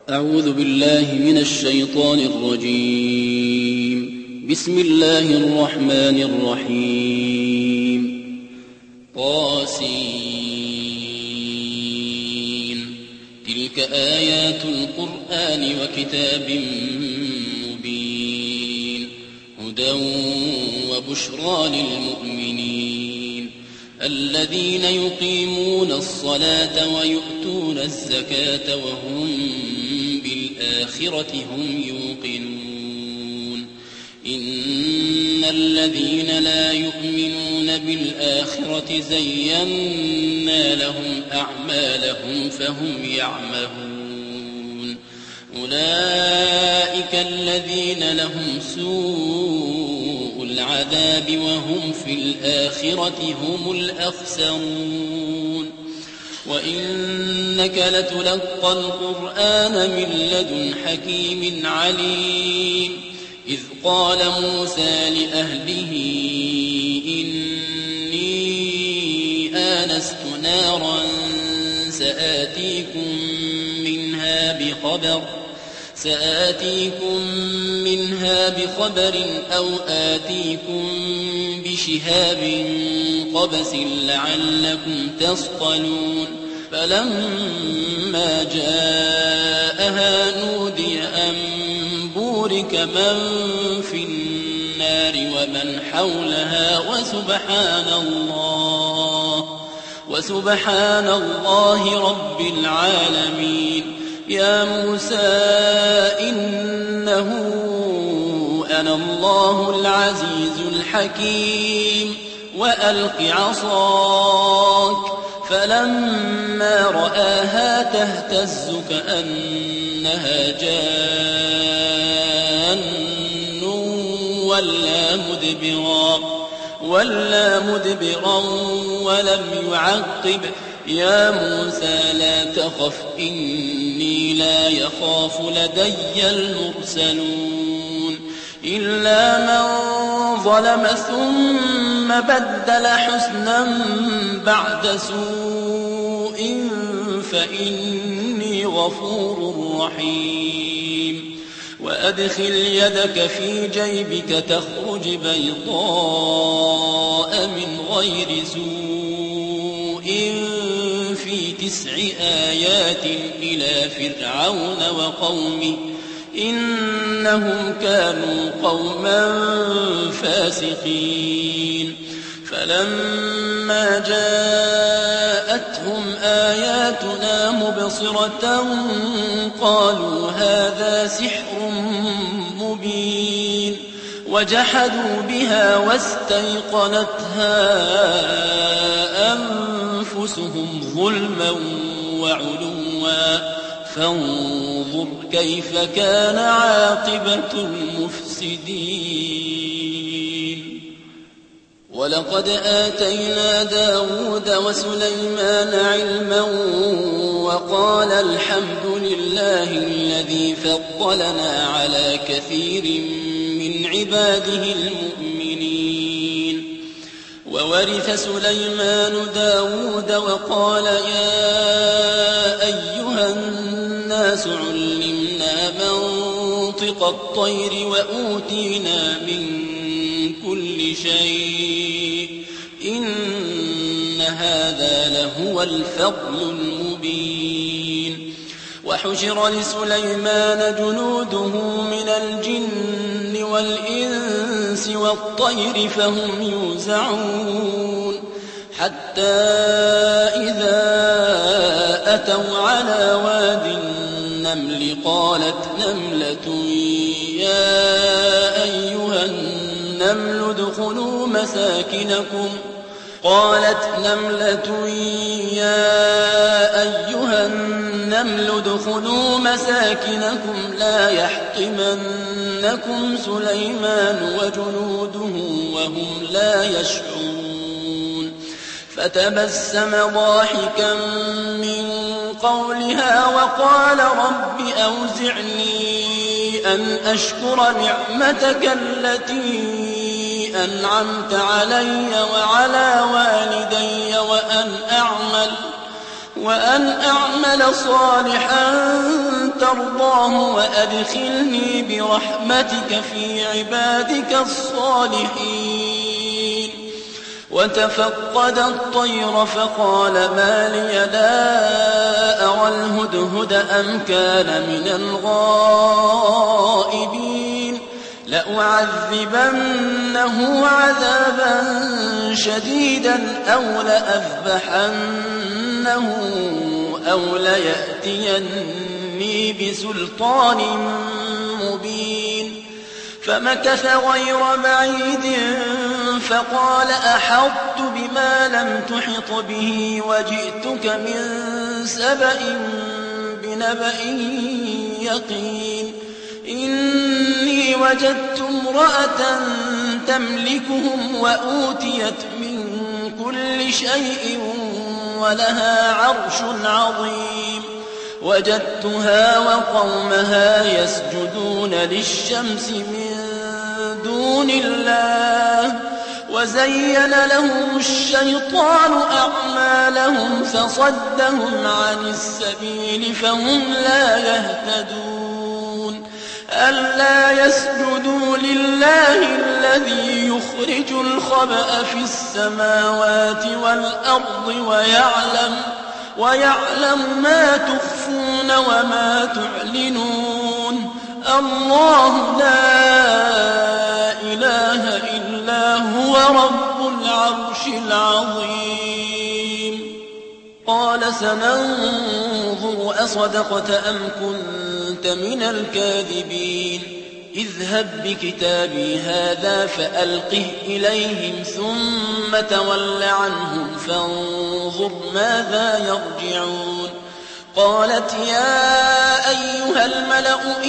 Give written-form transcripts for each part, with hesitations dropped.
أعوذ بالله من الشيطان الرجيم. بسم الله الرحمن الرحيم. طاسين. تلك آيات القرآن وكتاب مبين، هدى وبشرى للمؤمنين الذين يقيمون الصلاة ويؤتون الزكاة وهم بالآخرة هم يوقنون. إن الذين لا يؤمنون بالآخرة زينا لهم أعمالهم فهم يعمهون. أولئك الذين لهم سوء العذاب وهم في الآخرة هم الأخسرون. وإنك لتلقى القرآن من لدن حكيم عليم. إذ قال موسى لأهله إني آنست نارا سآتيكم منها بخبر أو آتيكم بشهاب قبس لعلكم تصطلون. فلما جاءها نودي أن بورك من في النار ومن حولها وسبحان الله رب العالمين. يا موسى إنه أنا الله العزيز الحكيم وألق عصاك. فلما رآها تهتز كأنها جان ولا مدبرا ولم يعقب. يا موسى لا تخف إني لا يخاف لدي المرسلون. إلا من ظلم ثم بدل حسنا بعد سوء فإني غفور رحيم. وأدخل يدك في جيبك تخرج بيضاء من غير سوء في 9 آيات إلى فرعون وقومه إنهم كانوا قوما فاسقين. فلما جاءتهم آياتنا مبصرة قالوا هذا سحر مبين، وجحدوا بها واستيقنتها أنفسهم ظلما وعلوا فانظر كيف كان عاقبة المفسدين. ولقد آتينا داود وسليمان علما وقال الحمد لله الذي فضلنا على كثير من عباده المؤمنين. وورث سليمان داود وقال يا أيها الناس علمنا منطق الطير وأوتينا من كل شيء إن هذا لهو الفضل المبين. وحشر لسليمان جنوده من الجن والإنس والطير فهم يوزعون حتى إذا أتوا على واد النمل قالت نملة يا أيها النمل ادخلوا مساكنكم لا يحطمنكم سليمان وجنوده وهم لا يشعرون. فتبسم ضاحكا من قولها وقال رب أوزعني أن أشكر نعمتك التي أنعمت علي وعلى والدي وأن أعمل صالحا ترضاه وأدخلني برحمتك في عبادك الصالحين. وتفقد الطير فقال ما لي لا أرى الهدهد أم كان من الغائبين لأعذبنه عذابا شديدا أو لأذبحنه أو ليأتيني بسلطان مبين. فمكث غير بعيد فقال أحطت بما لم تحط به وجئتك من سبأ بنبأ يقين. إني وجدت امرأة تملكهم وأوتيت من كل شيء ولها عرش عظيم. وجدتها وقومها يسجدون للشمس من دون الله وزين لهم الشيطان أعمالهم فصدهم عن السبيل فهم لا يهتدون. ألا يسجدوا لله الذي يخرج الخبأ في السماوات والأرض ويعلم ما تخفون وما تعلنون. الله لا إله إلا هو رب العرش العظيم. قال سننظر أصدقت أم كنت من الكاذبين. اذهب بكتابي هذا فألقه إليهم ثم تول عنهم فانظر ماذا يرجعون. قالت يا أيها الملأ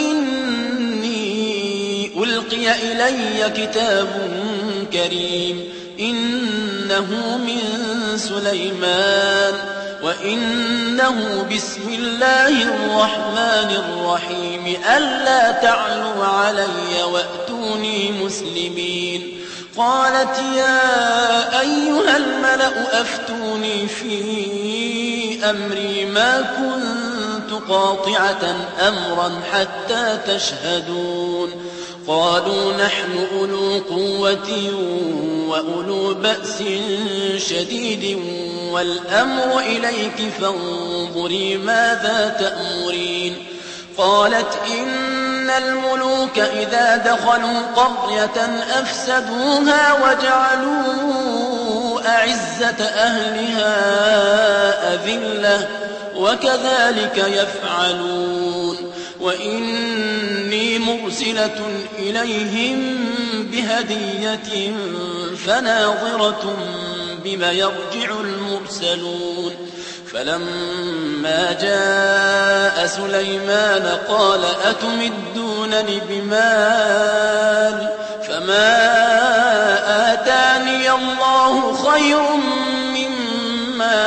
إني ألقي إلي كتاب كريم إنه من سليمان وإنه بسم الله الرحمن الرحيم ألا تعلوا علي وأتوني مسلمين. قالت يا أيها الملأ أفتوني في أمري ما كنت قاطعة أمرا حتى تشهدون. قالوا نحن أولو قوة وأولو بأس شديد والأمر إليك فانظري ماذا تأمرين. قالت إن الملوك إذا دخلوا قرية أفسدوها وجعلوا أعزة أهلها أذلة وكذلك يفعلون. وإني مرسلة إليهم بهدية فناظرة بما يرجع المرسلون. فلما جاء سليمان قال أتمدونني بمال فما آتاني الله خير مما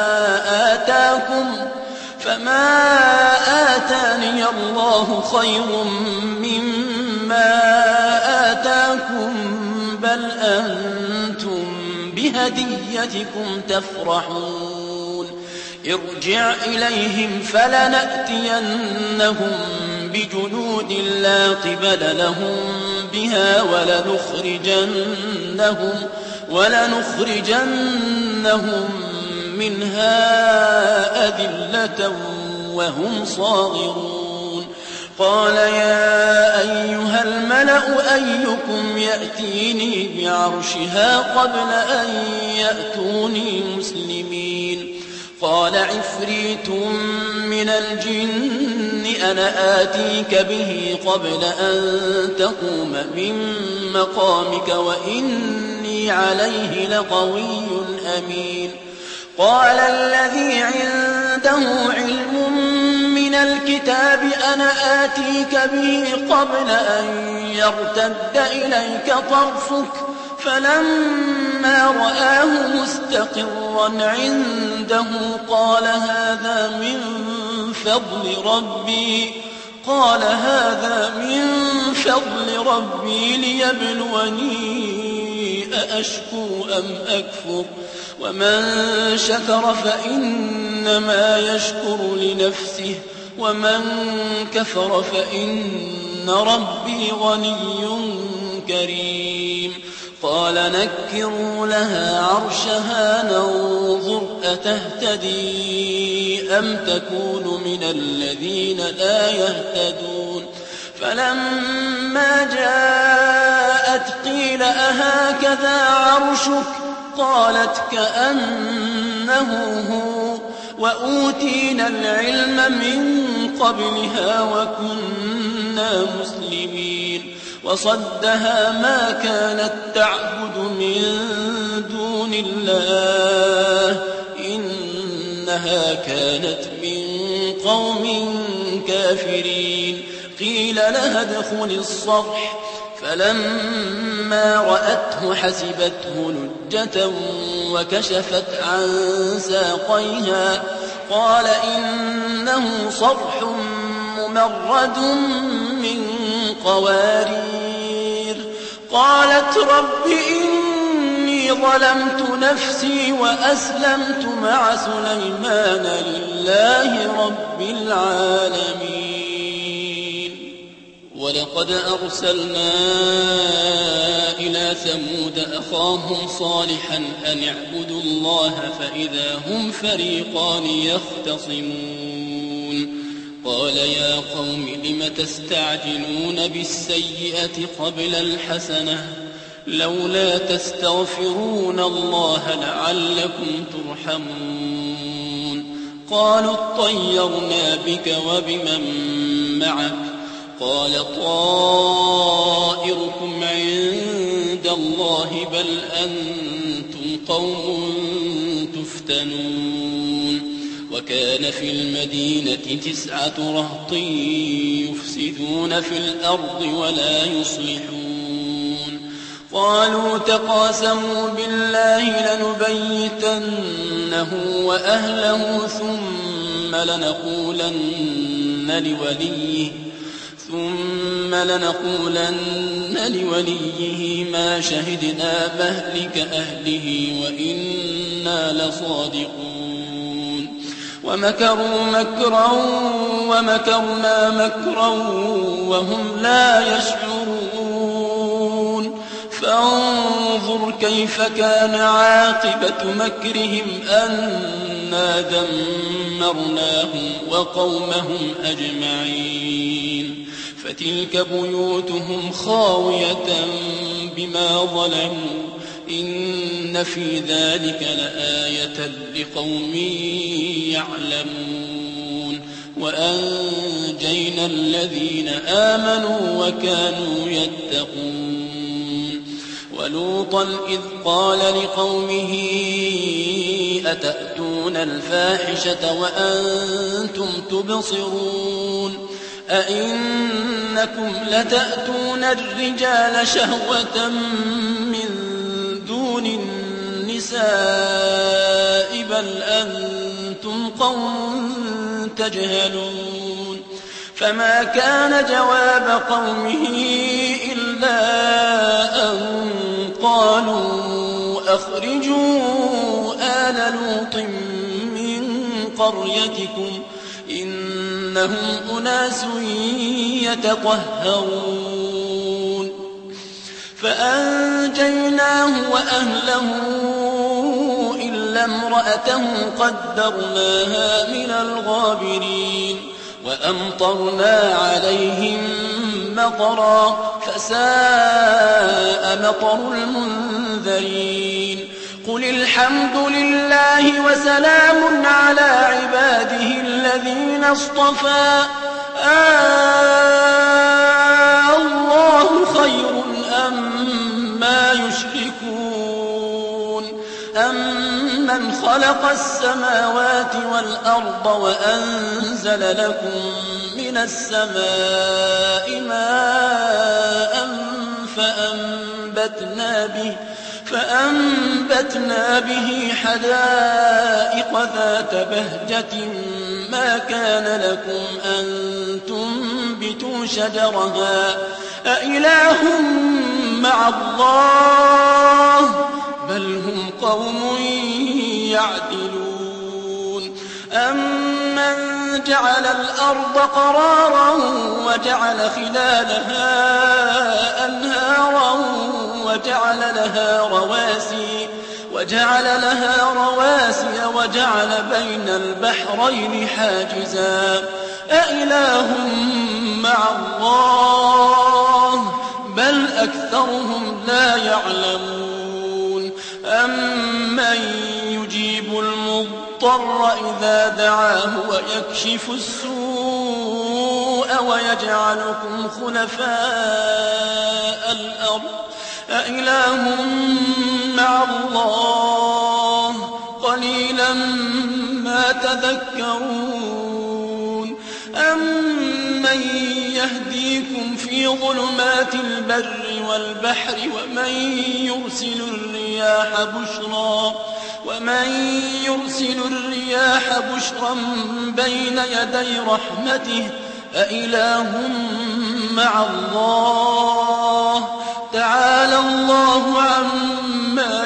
آتاكم بل أنتم بهديتكم تفرحون. ارجع إليهم فلنأتينهم بجنود لا قبل لهم بها ولنخرجنهم منها أذلة وهم صاغرون. قال يا أيها الملأ أيكم يأتيني بعرشها قبل أن يأتوني مسلمين. قال عفريت من الجن أنا آتيك به قبل أن تقوم من مقامك وإني عليه لقوي أمين. قال الذي عنده علم من الكتاب أنا آتيك به قبل أن يرتد إليك طرفك فلما رآه مستقرا عنده قال هذا من فضل ربي ليبلوني أأشكر أم أكفر ومن شكر فإنما يشكر لنفسه ومن كفر فإن ربي غني كريم قال نكروا لها عرشها ننظر أتهتدي أم تكون من الذين لا يهتدون فلما جاءت قيل أهكذا عرشك قالت كأنه هو وأوتينا العلم من قبلها وكنا مسلمين وصدها ما كانت تعبد من دون الله إنها كانت من قوم كافرين قيل لها ادخل الصرح فلما رأته حسبته لجة وكشفت عن ساقيها قال إنه صرح ممرد من قوارير قالت رب إني ظلمت نفسي وأسلمت مع سليمان لله رب العالمين ولقد أرسلنا إلى ثمود أخاهم صالحا أن اعبدوا الله فإذا هم فريقان يختصمون قال يا قوم لم تستعجلون بالسيئة قبل الحسنة لولا تستغفرون الله لعلكم ترحمون قالوا اطيرنا بك وبمن معك قال طائركم عند الله بل أنتم قوم تفتنون وكان في المدينة 9 رهط يفسدون في الأرض ولا يصلحون قالوا تقاسموا بالله لنبيتنه وأهله ثم لنقولن لوليه ما شهدنا مهلك أهله وإنا لصادقون ومكروا مكرا ومكرنا مكرا وهم لا يشعرون فانظر كيف كان عاقبة مكرهم أنا دمرناهم وقومهم أجمعين فتلك بيوتهم خاوية بما ظلموا إن في ذلك لآية لقوم يعلمون وأنجينا الذين آمنوا وكانوا يتقون ولوطا إذ قال لقومه أتأتون الفاحشة وأنتم تبصرون أئنكم لتأتون الرجال شهوة من دون النساء بل أنتم قوم تجهلون فما كان جواب قومه إلا أن قالوا أخرجوا آل لوط من قريتكم إنهم أناس يتطهرون فأنجيناه وأهله إلا امرأته قدرناها من الغابرين وأمطرنا عليهم مطرا فساء مطر المنذرين قل الحمد لله وسلام على عباده الذين اصطفى الله خير أما يشركون أمن خلق السماوات والأرض وأنزل لكم من السماء ماء فأنبتنا به حدائق ذات بهجة ما كان لكم أن تنبتوا شجرها أإله مع الله بل هم قوم يعدلون أمن جعل الأرض قرارا وجعل خلالها أنهارا وجعل لها رواسي وجعل بين البحرين حاجزا أإله مع الله بل أكثرهم لا يعلمون أمن يجيب المضطر إذا دعاه ويكشف السوء ويجعلكم خلفاء الأرض أإله مع الله قليلا ما تذكرون أمن يهديكم في ظلمات البر والبحر ومن يرسل الرياح بشرا بين يدي رحمته أإله مع الله تعالى الله عما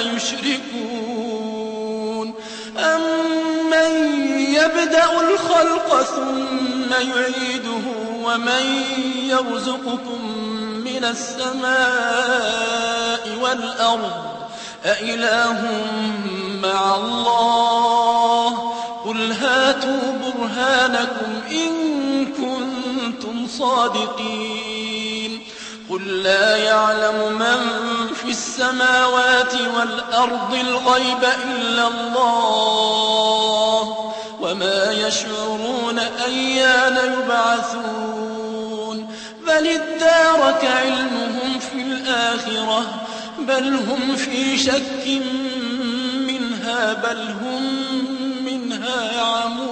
يشركون أمن يبدأ الخلق ثم يعيده ومن يرزقكم من السماء والأرض أإله مع الله قل هاتوا برهانكم إن كنتم صادقين قل لا يعلم من في السماوات والأرض الغيب إلا الله وما يشعرون أيان يبعثون بل ادارك علمهم في الآخرة بل هم في شك منها بل هم منها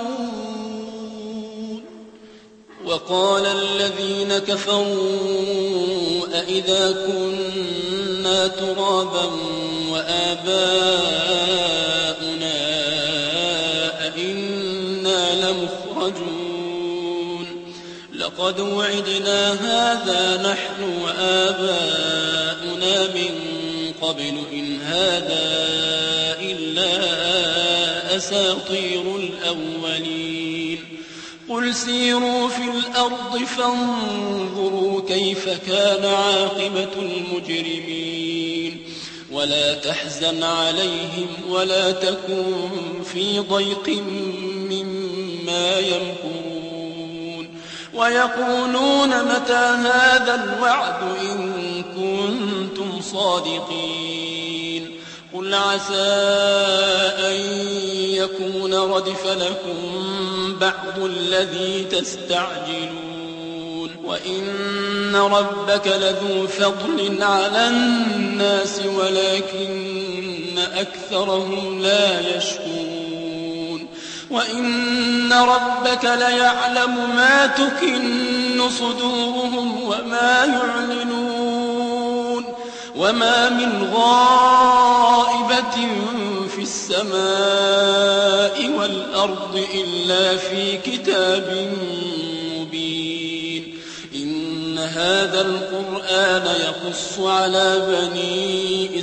عمون وقال الذين كفروا أئذا كنا ترابا وآباؤنا أئنا لمخرجون لقد وعدنا هذا نحن وآباؤنا من قبل إن هذا إلا أساطير الأولين قل سيروا في الأرض فانظروا كيف كان عاقبة المجرمين ولا تحزن عليهم ولا تكن في ضيق مما يمكرون ويقولون متى هذا الوعد إن كنتم صادقين قل عسى أن يكون ردف لكم بعض الذي تستعجلون وإن ربك لذو فضل على الناس ولكن أكثرهم لا يشكرون وإن ربك ليعلم ما تكن صدورهم وما يعلنون وما من غائبة في السماء والأرض إلا في كتاب مبين إن هذا القرآن يقص على بني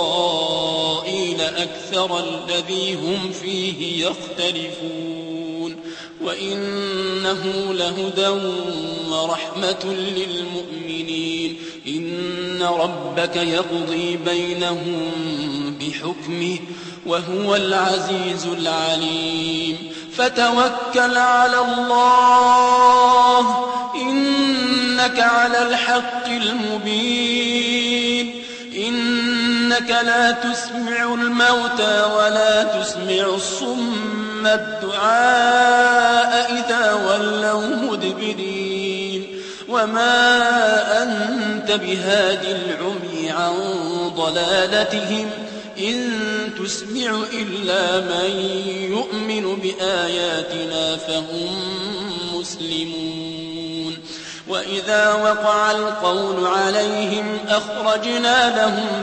إسرائيل أكثر الذي هم فيه يختلفون وإنه لهدى ورحمة للمؤمنين إن ربك يقضي بينهم بحكمه وهو العزيز العليم فتوكل على الله إنك على الحق المبين إنك لا تسمع الموتى ولا تسمع الصم الدعاء إذا ولوا مدبرين وما أنت بهاد العمي عن ضلالتهم إن تسمع إلا من يؤمن بآياتنا فهم مسلمون وإذا وقع القول عليهم أخرجنا لهم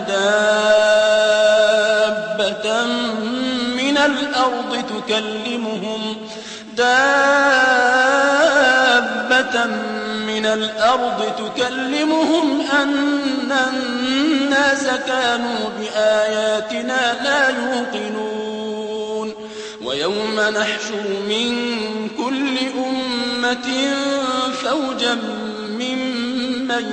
دابة من الأرض تكلمهم من الأرض تكلمهم أن الناس كانوا بآياتنا لا يوقنون ويوم نحشر من كل أمة فوجا ممن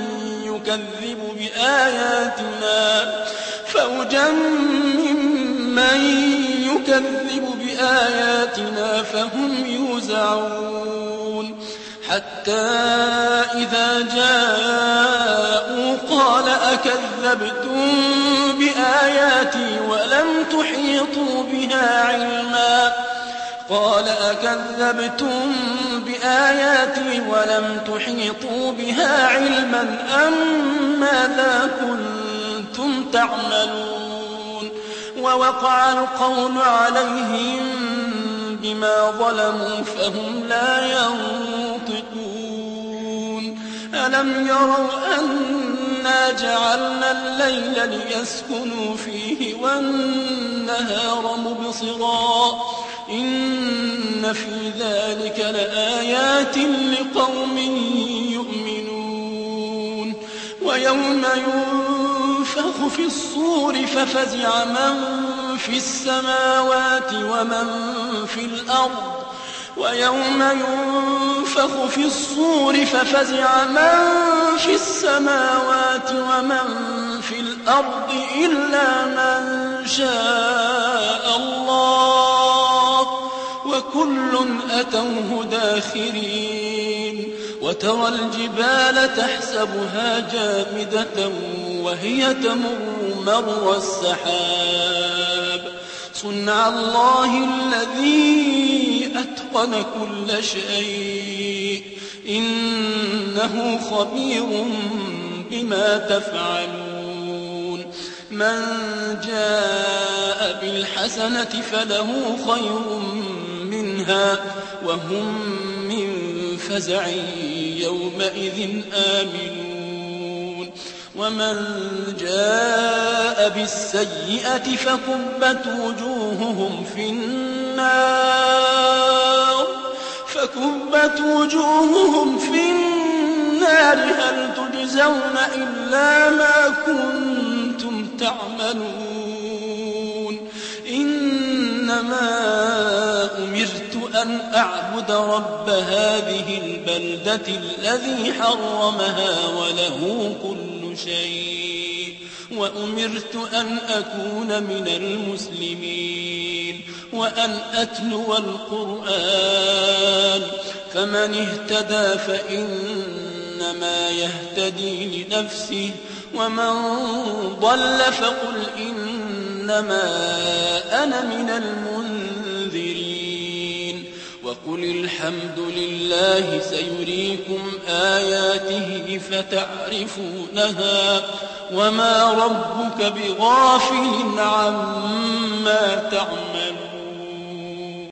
يكذب بآياتنا فهم يوزعون حتى إذا جاءوا قال أكذبتم بآياتي ولم تحيطوا بها علما أم ماذا كنتم تعملون ووقع القول عليهم بما ظلموا فهم لا ينطقون ألم يروا أنا جعلنا الليل ليسكنوا فيه والنهار مبصرا إن في ذلك لآيات لقوم يؤمنون ويوم ينفخ في الصور ففزع من في السماوات ومن في الأرض إلا من شاء الله وكل أتوه داخرين وترى الجبال تحسبها جامدة وهي تمر مر السحاب صنع الله الذي أتقن كل شيء إنه خبير بما تفعلون من جاء بالحسنة فله خير منها وهم من فزع يومئذ آمنون ومن جاء بالسيئة فكبت وجوههم في النار هل تجزون إلا ما كنتم تعملون إنما أمرت أن أعبد رب هذه البلدة الذي حرمها وله كل شيء وأمرت أن أكون من المسلمين وأن أتلو القرآن فمن اهتدى فإنما يهتدي لنفسه ومن ضل فقل إنما أنا من المنذرين وقل الحمد لله سيريكم آياته فتعرفونها وما ربك بغافل عما تعملون